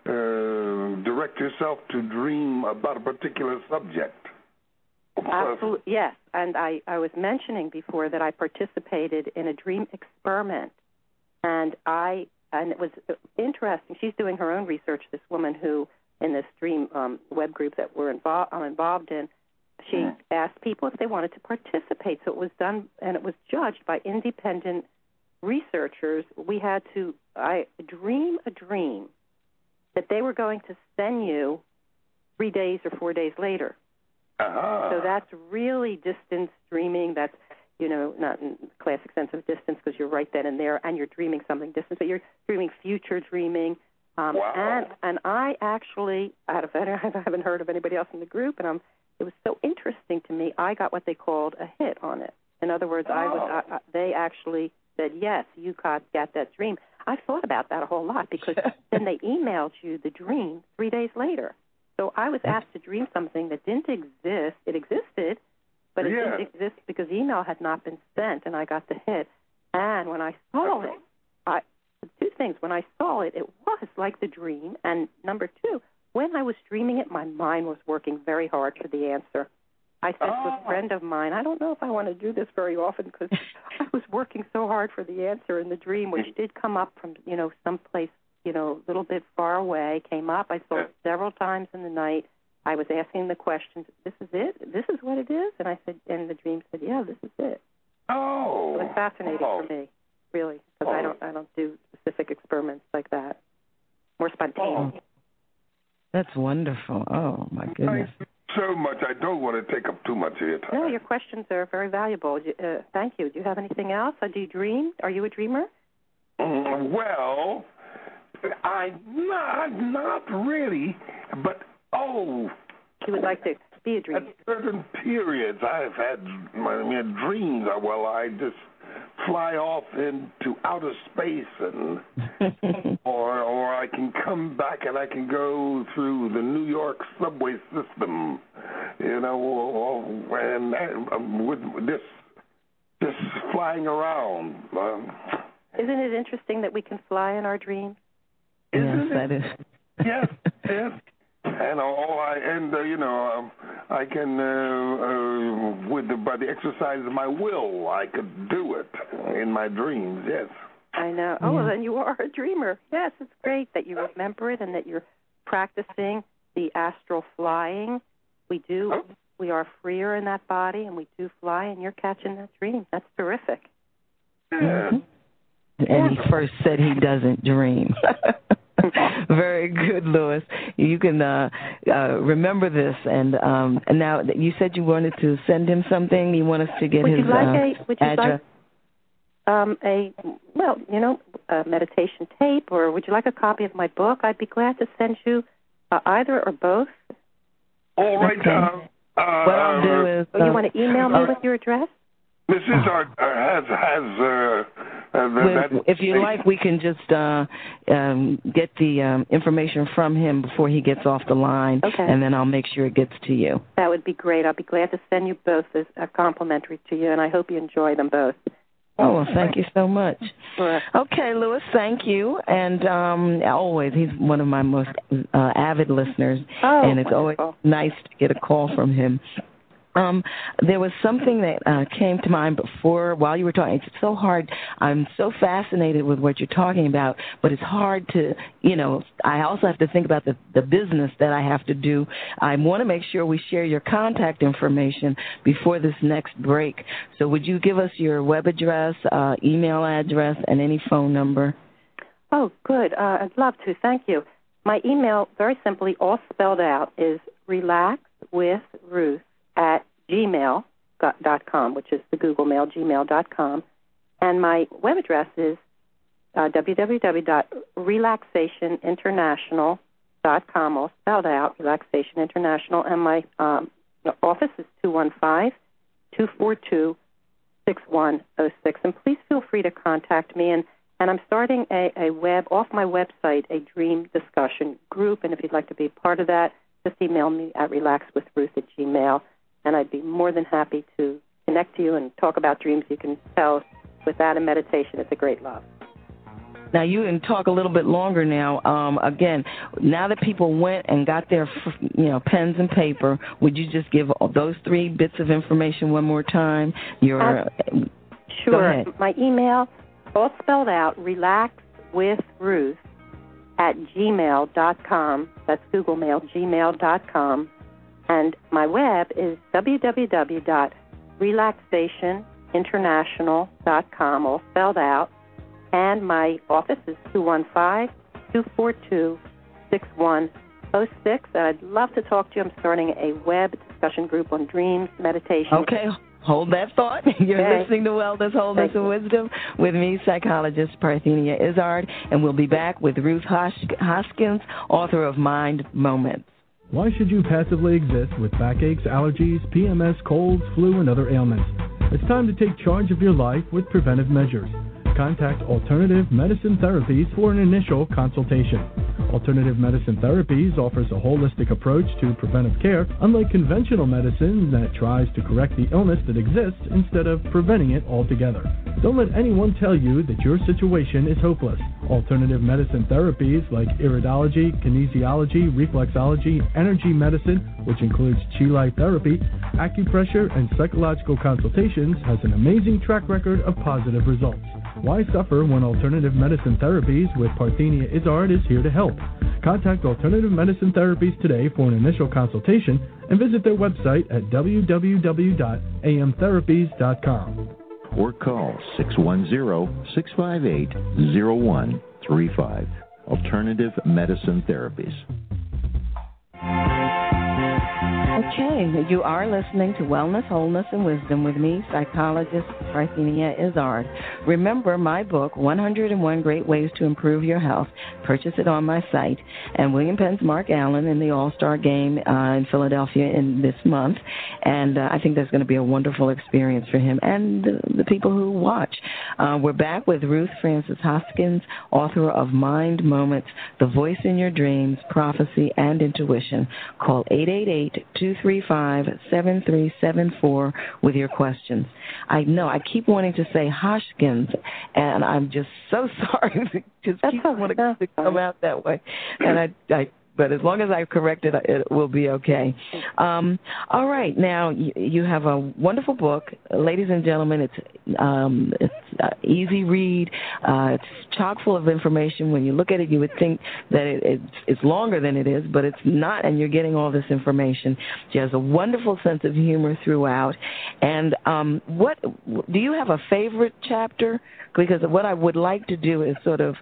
uh, direct yourself to dream about a particular subject? Absolutely, yes. And I, I was mentioning before that I participated in a dream experiment, and I and it was interesting. She's doing her own research. This woman who, in this dream um, web group that we're involved, I'm involved in, she mm. asked people if they wanted to participate. So it was done, and it was judged by independent researchers. We had to I dream a dream that they were going to send you three days or four days later. Uh-huh. So that's really distance dreaming. That's, you know, not in classic sense of distance because you're right then and there and you're dreaming something distant, but you're dreaming future dreaming. Um, wow. And and I actually, out of I haven't heard of anybody else in the group, and I'm, it was so interesting to me. I got what they called a hit on it. In other words, oh. I was. I, I, they actually said, yes, you got, got that dream. I thought about that a whole lot because then they emailed you the dream three days later. So I was asked to dream something that didn't exist. It existed, but it yeah. didn't exist because email had not been sent, and I got the hit. And when I saw it, I, two things. When I saw it, it was like the dream. And number two, when I was dreaming it, my mind was working very hard for the answer. I said oh. to a friend of mine, I don't know if I want to do this very often because I was working so hard for the answer in the dream, which did come up from, you know, someplace, you know, a little bit far away, came up. I saw it several times in the night. I was asking the questions, this is it? This is what it is? And I said, and the dream said, yeah, this is it. Oh. It was fascinating oh. for me, really, because oh. I don't I don't do specific experiments like that. More spontaneous. Oh. That's wonderful. Oh, my goodness. Thank you so much. I don't want to take up too much of your time. No, your questions are very valuable. Uh, thank you. Do you have anything else? Uh, do you dream? Are you a dreamer? Mm, well... I not not really, but oh, you would like to be a dreamer. At certain periods, I've had my, my dreams. Well, I just fly off into outer space, and or or I can come back and I can go through the New York subway system, you know, and, and with this just flying around. Um, Isn't it interesting that we can fly in our dreams? Yes, Isn't that it? is. Yes, yes. And all I and uh, you know um, I can uh, uh, with the, by the exercise of my will I could do it in my dreams. Yes. I know. Oh, well, then you are a dreamer. Yes, it's great that you remember it and that you're practicing the astral flying. We do. Oh. We are freer in that body, and we do fly, and you're catching that dream. That's terrific. Yeah. And he first said he doesn't dream. Very good, Louis. You can uh, uh, remember this. And um, and now you said you wanted to send him something. You want us to get would his you like uh, a, would you address? Like, um, a well, you know, a meditation tape, or would you like a copy of my book? I'd be glad to send you uh, either or both. All right. Okay. Uh, uh, what I'll do is... Uh, you uh, want to email me uh, with your address? Missus Izzard uh, has, has uh, uh, that, With, if you like, we can just uh, um, get the um, information from him before he gets off the line, okay. and then I'll make sure it gets to you. That would be great. I'll be glad to send you both as a complimentary to you, and I hope you enjoy them both. Oh, well, thank you so much. Sure. Okay, Louis, thank you. And um, always, he's one of my most uh, avid listeners, oh, and it's wonderful. always nice to get a call from him. Um, there was something that uh, came to mind before while you were talking. It's so hard. I'm so fascinated with what you're talking about, but it's hard to, you know, I also have to think about the, the business that I have to do. I want to make sure we share your contact information before this next break. So would you give us your web address, uh, email address, and any phone number? Oh, good. Uh, I'd love to. Thank you. My email, very simply, all spelled out, is relaxwithruth at gmail dot com, which is the Google Mail, gmail dot com. And my web address is uh, w w w dot relaxation international dot com, all spelled out, Relaxation International. And my um, office is two one five, two four two, six one zero six. And please feel free to contact me. And, and I'm starting a, a web, off my website, a dream discussion group. And if you'd like to be part of that, just email me at relaxwithruth at gmail. And I'd be more than happy to connect to you and talk about dreams. You can tell with that and meditation, it's a great love. Now, you can talk a little bit longer now. Um, again, now that people went and got their, you know, pens and paper, would you just give those three bits of information one more time? Your, uh, sure. Go ahead. My email, all spelled out, relaxwithruth at gmail dot com. That's Google Mail, gmail dot com. And my web is w w w dot relaxation international dot com, all spelled out. And my office is two one five, two four two, six one zero six. And I'd love to talk to you. I'm starting a web discussion group on dreams, meditation. Okay. Hold that thought. You're okay. listening to Wellness, Wholeness, and Wisdom with me, psychologist Parthenia Izzard. And we'll be back with Ruth Hoskins, author of Mind Moments. Why should you passively exist with backaches, allergies, P M S, colds, flu, and other ailments? It's time to take charge of your life with preventive measures. Contact Alternative Medicine Therapies for an initial consultation. Alternative Medicine Therapies offers a holistic approach to preventive care, unlike conventional medicine that tries to correct the illness that exists instead of preventing it altogether. Don't let anyone tell you that your situation is hopeless. Alternative medicine therapies like iridology, kinesiology, reflexology, energy medicine, which includes chi light therapy, acupressure, and psychological consultations, has an amazing track record of positive results. Why suffer when Alternative Medicine Therapies with Parthenia Izzard is here to help? Contact Alternative Medicine Therapies today for an initial consultation and visit their website at w w w dot a m therapies dot com. Or call six one zero, six five eight, zero one three five. Alternative Medicine Therapies. Okay, you are listening to Wellness, Wholeness, and Wisdom with me, psychologist Parthenia Izzard. Remember my book, one hundred and one Great Ways to Improve Your Health. Purchase it on my site. And William Penn's Mark Allen in the All-Star Game uh, in Philadelphia in this month. And uh, I think that's going to be a wonderful experience for him and the, the people who watch. Uh, we're back with Ruth Frances Hoskins, author of Mind Moments, The Voice in Your Dreams, Prophecy, and Intuition. Call eight eight eight, two three five, seven three seven four with your questions. I know I keep wanting to say Hoskins, and I'm just so sorry to just That's keep okay. wanting to come out that way. And I, I but as long as I correct it, it will be okay. Um, all right, now you, you have a wonderful book, ladies and gentlemen. It's um, it's uh, easy read. Uh, it's chock full of information. When you look at it, you would think that it, it's, it's longer than it is, but it's not. And you're getting all this information. She has a wonderful sense of humor throughout. And um, what do you have a favorite chapter? Because what I would like to do is sort of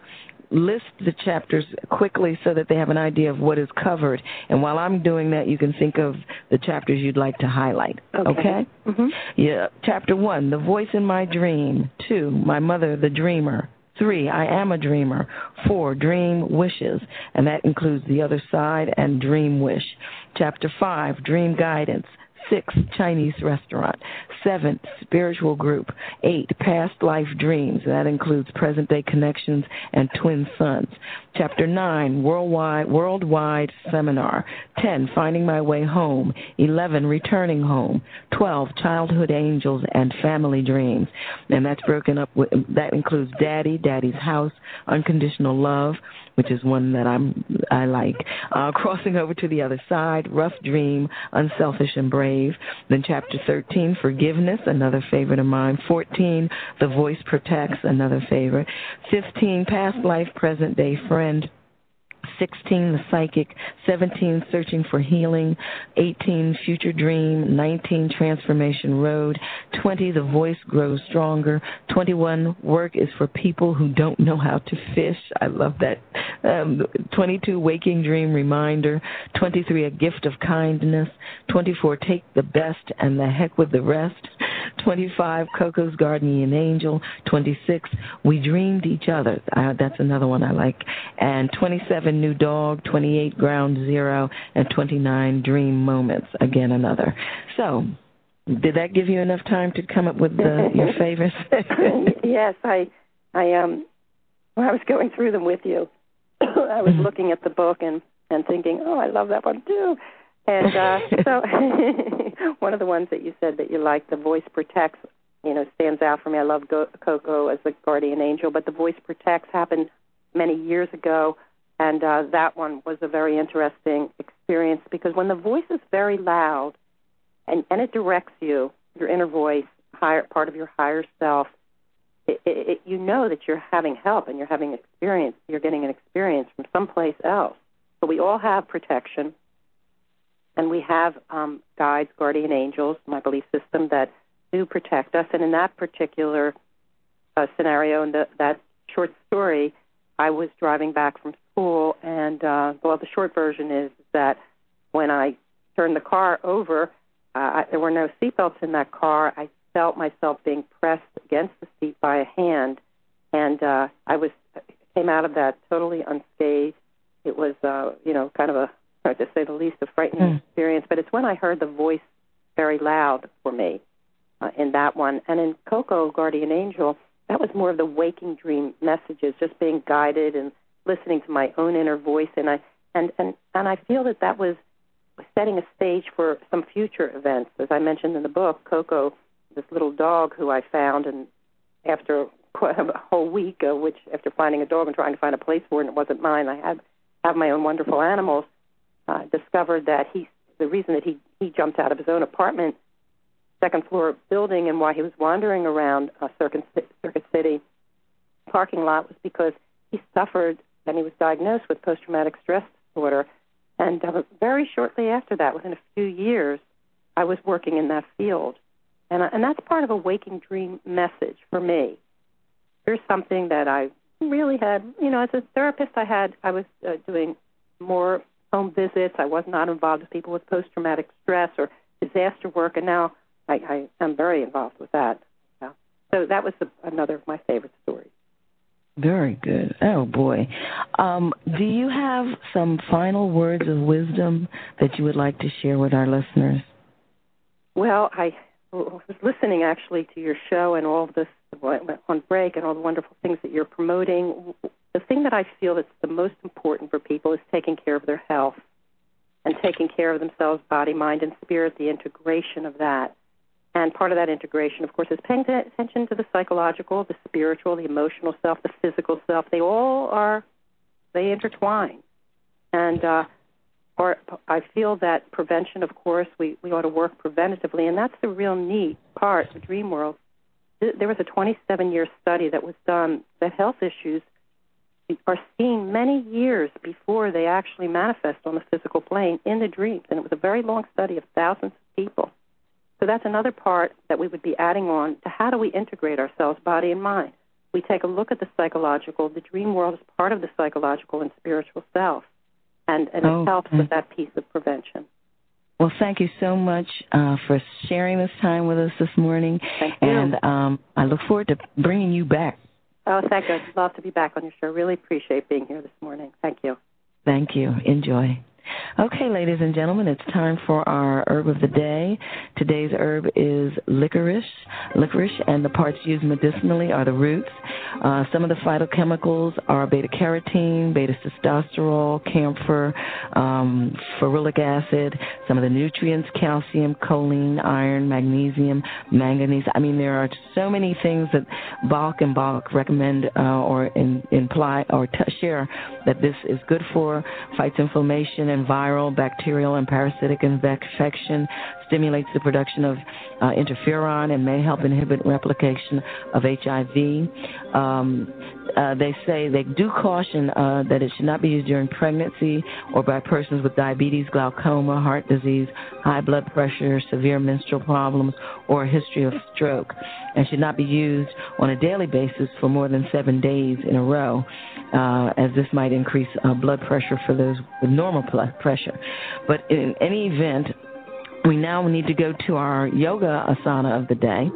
list the chapters quickly so that they have an idea of what is covered. And while I'm doing that, you can think of the chapters you'd like to highlight. Okay. Okay? Mm-hmm. Yeah. Chapter one, The Voice in My Dream. Two, My Mother, the Dreamer. Three, I Am a Dreamer. Four, Dream Wishes, and that includes The Other Side and Dream Wish. Chapter five, Dream Guidance. Six, Chinese Restaurant. Seven, Spiritual Group. Eight, Past Life Dreams. That includes Present-Day Connections and Twin Sons. Chapter nine, Worldwide, Worldwide Seminar. Ten, Finding My Way Home. Eleven, Returning Home. Twelve, Childhood Angels and Family Dreams. And that's broken up with, that includes Daddy, Daddy's House, Unconditional Love, which is one that I'm I like. Uh, crossing over to the Other Side, Rough Dream, Unselfish and Brave. Then chapter thirteen, Forgiveness, another favorite of mine. fourteen, The Voice Protects, another favorite. fifteen, Past Life, Present Day Friend. sixteen, The Psychic. seventeen, Searching for Healing. eighteen, Future Dream. nineteen, Transformation Road. twenty, The Voice Grows Stronger. twenty-one, Work is for People Who Don't Know How to Fish. I love that. Um, twenty-two, Waking Dream Reminder. twenty-three, A Gift of Kindness. twenty-four, Take the Best and the Heck with the Rest. twenty-five, Coco's Guardian Angel. twenty-six, We Dreamed Each Other. Uh, that's another one I like. And twenty-seven, New Dog. twenty-eight, Ground Zero. And twenty-nine, Dream Moments. Again, another. So, did that give you enough time to come up with the, your favorites? Yes, I, I um, when I was going through them with you, I was looking at the book and, and thinking, oh, I love that one too. And uh, so one of the ones that you said that you like, The Voice Protects, you know, stands out for me. I love Go- Coco as the guardian angel, but The Voice Protects happened many years ago, and uh, that one was a very interesting experience because when the voice is very loud and, and it directs you, your inner voice, higher part of your higher self, it, it, it, you know that you're having help and you're having experience, you're getting an experience from someplace else. So we all have protection. And we have um, guides, guardian angels, my belief system, that do protect us. And in that particular uh, scenario, in the, that short story, I was driving back from school, and, uh, well, the short version is that when I turned the car over, uh, there were no seatbelts in that car. I felt myself being pressed against the seat by a hand, and uh, I was came out of that totally unscathed. It was, uh, you know, kind of a, to say the least, a frightening mm. experience. But it's when I heard the voice very loud for me uh, in that one. And in Coco, Guardian Angel, that was more of the waking dream messages, just being guided and listening to my own inner voice. And I and, and, and I feel that that was setting a stage for some future events. As I mentioned in the book, Coco, this little dog who I found, and after a whole week, uh, which after finding a dog and trying to find a place for it, and it wasn't mine, I had have my own wonderful animals. Uh, discovered that he, the reason that he, he jumped out of his own apartment, second floor building, and why he was wandering around uh, Circuit, Circuit City parking lot was because he suffered and he was diagnosed with post-traumatic stress disorder. And uh, very shortly after that, within a few years, I was working in that field. And, uh, and that's part of a waking dream message for me. Here's something that I really had, you know, as a therapist, I had, I was uh, doing more home visits. I was not involved with people with post-traumatic stress or disaster work, and now I, I am very involved with that. Yeah. So that was the, another of my favorite stories. Very good. Oh, boy. Um, do you have some final words of wisdom that you would like to share with our listeners? Well, I was listening actually to your show and all of this on break and all the wonderful things that you're promoting. The thing that I feel that's the most important for people is taking care of their health and taking care of themselves, body, mind, and spirit, the integration of that. And part of that integration, of course, is paying attention to the psychological, the spiritual, the emotional self, the physical self. They all are, they intertwine. And uh, or I feel that prevention, of course, we, we ought to work preventatively, and that's the real neat part of Dream World. There was a twenty-seven year study that was done that health issues are seen many years before they actually manifest on the physical plane in the dreams. And it was a very long study of thousands of people. So that's another part that we would be adding on to how do we integrate ourselves, body and mind. we take a look at the psychological. The dream world is part of the psychological and spiritual self, and, and oh, it helps okay. with that piece of prevention. Well, thank you so much uh, for sharing this time with us this morning. Thank you. And um, I look forward to bringing you back. Oh, thank you. I'd love to be back on your show. Really appreciate being here this morning. Thank you. Thank you. Enjoy. Okay, ladies and gentlemen, it's time for our herb of the day. Today's herb is licorice. Licorice, and the parts used medicinally are the roots. Uh, some of the phytochemicals are beta-carotene, beta-sitosterol, camphor, um, ferulic acid. Some of the nutrients, calcium, choline, iron, magnesium, manganese. I mean, there are so many things that Balk and Balk recommend uh, or in, imply or t- share that this is good for, fights inflammation and viral, bacterial, and parasitic infection, stimulates the production of uh, interferon, and may help inhibit replication of H I V. Um, uh, they say they do caution uh, that it should not be used during pregnancy or by persons with diabetes, glaucoma, heart disease, high blood pressure, severe menstrual problems, or a history of stroke, and should not be used on a daily basis for more than seven days in a row, uh, as this might increase uh, blood pressure for those with normal blood pressure. But in any event, we now need to go to our yoga asana of the day.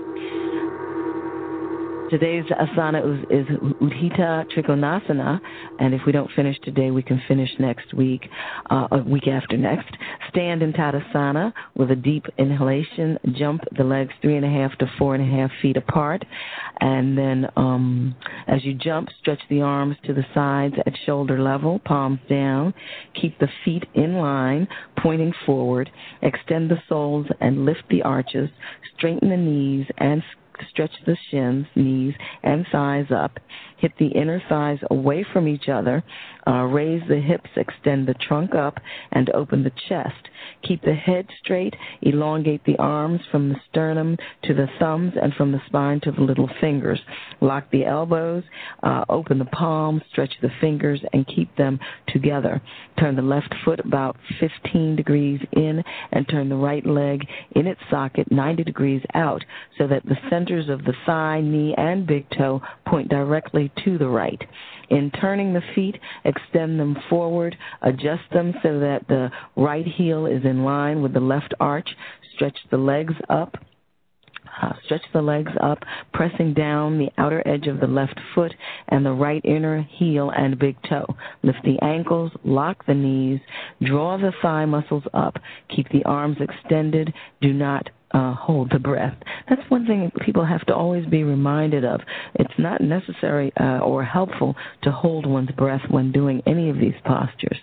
Today's asana is, is Utthita Trikonasana, and if we don't finish today, we can finish next week, uh, a week after next. Stand in Tadasana with a deep inhalation. Jump the legs three and a half to four and a half feet apart, and then um, as you jump, stretch the arms to the sides at shoulder level, palms down. Keep the feet in line, pointing forward. Extend the soles and lift the arches. Straighten the knees and stretch the shins, knees, and thighs up. Hit the inner thighs away from each other. Uh, raise the hips, extend the trunk up, and open the chest. Keep the head straight. Elongate the arms from the sternum to the thumbs and from the spine to the little fingers. Lock the elbows. Uh, open the palms. Stretch the fingers and keep them together. Turn the left foot about fifteen degrees in and turn the right leg in its socket ninety degrees out so that the centers of the thigh, knee, and big toe point directly to the right. In turning the feet, extend them forward, adjust them so that the right heel is in line with the left arch. Stretch the legs up. Uh, stretch the legs up, pressing down the outer edge of the left foot and the right inner heel and big toe. Lift the ankles, lock the knees, draw the thigh muscles up. Keep the arms extended. Do not Uh, hold the breath. That's one thing people have to always be reminded of. It's not necessary uh, or helpful to hold one's breath when doing any of these postures.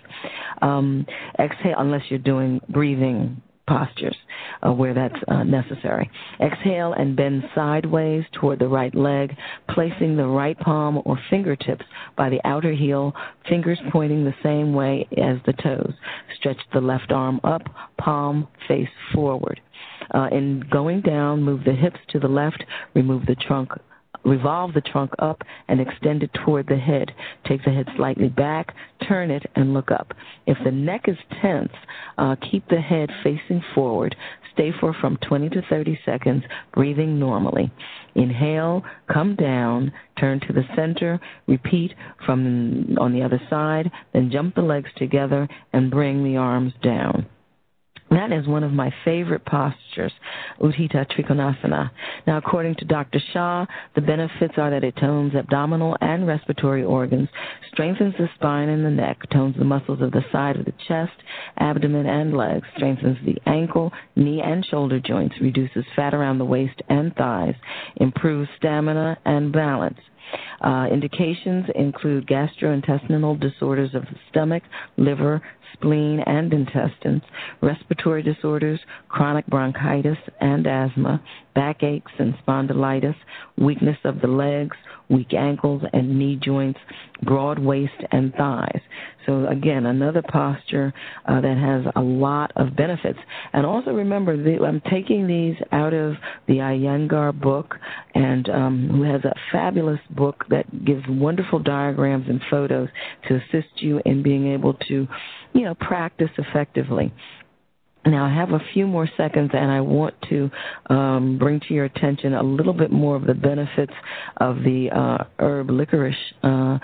Um, exhale, unless you're doing breathing postures uh, where that's uh, necessary. Exhale and bend sideways toward the right leg, placing the right palm or fingertips by the outer heel, fingers pointing the same way as the toes. Stretch the left arm up, palm face forward. Uh, in going down, move the hips to the left, remove the trunk, revolve the trunk up, and extend it toward the head. Take the head slightly back, turn it, and look up. If the neck is tense, uh, keep the head facing forward. Stay for from twenty to thirty seconds, breathing normally. Inhale, come down, turn to the center, repeat from on the other side, then jump the legs together and bring the arms down. That is one of my favorite postures, Utthita Trikonasana. Now, according to Doctor Shah, the benefits are that it tones abdominal and respiratory organs, strengthens the spine and the neck, tones the muscles of the side of the chest, abdomen, and legs, strengthens the ankle, knee, and shoulder joints, reduces fat around the waist and thighs, improves stamina and balance. Uh, indications include gastrointestinal disorders of the stomach, liver, spleen, and intestines, respiratory disorders, chronic bronchitis and asthma, backaches and spondylitis, weakness of the legs, weak ankles and knee joints, broad waist and thighs. So, again, another posture uh, that has a lot of benefits. And also remember, the, I'm taking these out of the Iyengar book, and um, who has a fabulous book that gives wonderful diagrams and photos to assist you in being able to, you know, practice effectively. Now, I have a few more seconds, and I want to um, bring to your attention a little bit more of the benefits of the uh, herb licorice. Uh,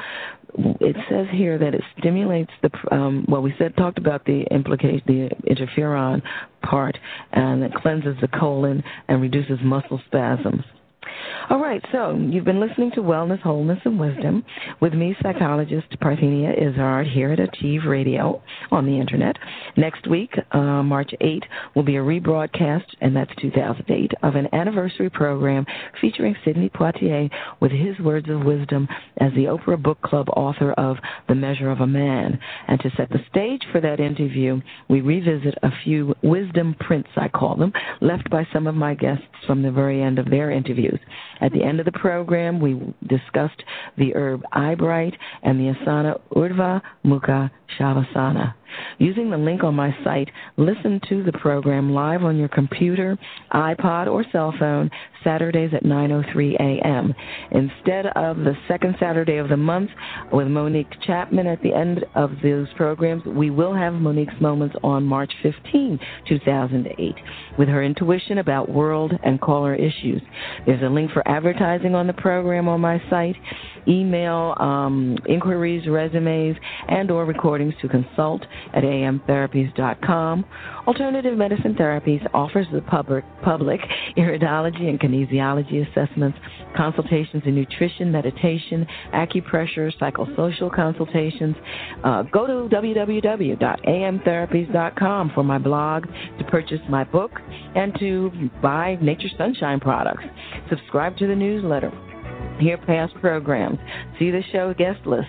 it says here that it stimulates the, um, well, we said talked about the implication, the interferon part, and it cleanses the colon and reduces muscle spasms. All right, so you've been listening to Wellness, Wholeness, and Wisdom with me, psychologist Parthenia Izzard, here at Achieve Radio on the Internet. Next week, uh, March eighth, will be a rebroadcast, and that's two thousand eight, of an anniversary program featuring Sidney Poitier with his words of wisdom as the Oprah Book Club author of The Measure of a Man. And to set the stage for that interview, we revisit a few wisdom prints, I call them, left by some of my guests from the very end of their interviews. At the end of the program, we discussed the herb eyebright and the asana Urdhva Mukha Shavasana. Using the link on my site, listen to the program live on your computer, iPod, or cell phone Saturdays at nine oh three a.m. Instead of the second Saturday of the month with Monique Chapman at the end of those programs, we will have Monique's Moments on March fifteenth, two thousand eight, with her intuition about world and caller issues. There's a link for advertising on the program on my site. Email um, inquiries, resumes, and or recordings to consult at a m therapies dot com. Alternative Medicine Therapies offers the public, public iridology and kinesiology assessments, consultations in nutrition, meditation, acupressure, psychosocial consultations. Uh, go to w w w dot a m therapies dot com for my blog, to purchase my book, and to buy Nature Sunshine products. Subscribe to the newsletter. Hear past programs. See the show guest list.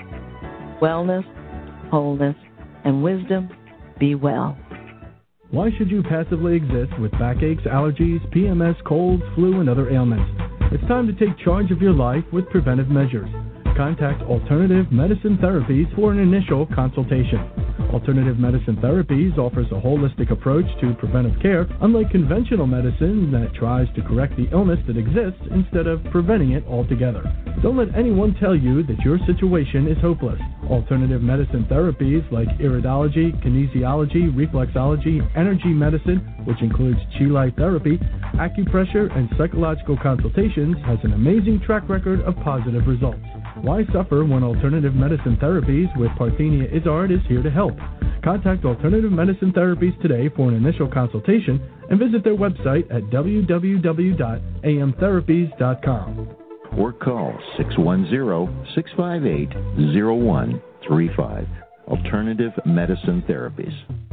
Wellness, wholeness, and wisdom. Be well. Why should you passively exist with backaches, allergies, P M S, colds, flu, and other ailments? It's time to take charge of your life with preventive measures. Contact Alternative Medicine Therapies for an initial consultation. Alternative Medicine Therapies offers a holistic approach to preventive care, unlike conventional medicine that tries to correct the illness that exists instead of preventing it altogether. Don't let anyone tell you that your situation is hopeless. Alternative medicine therapies like iridology, kinesiology, reflexology, energy medicine, which includes Chi Light therapy, acupressure, and psychological consultations, has an amazing track record of positive results. Why suffer when Alternative Medicine Therapies with Parthenia Izzard is here to help? Contact Alternative Medicine Therapies today for an initial consultation and visit their website at w w w dot a m therapies dot com. Or call six one zero, six five eight, zero one three five. Alternative Medicine Therapies.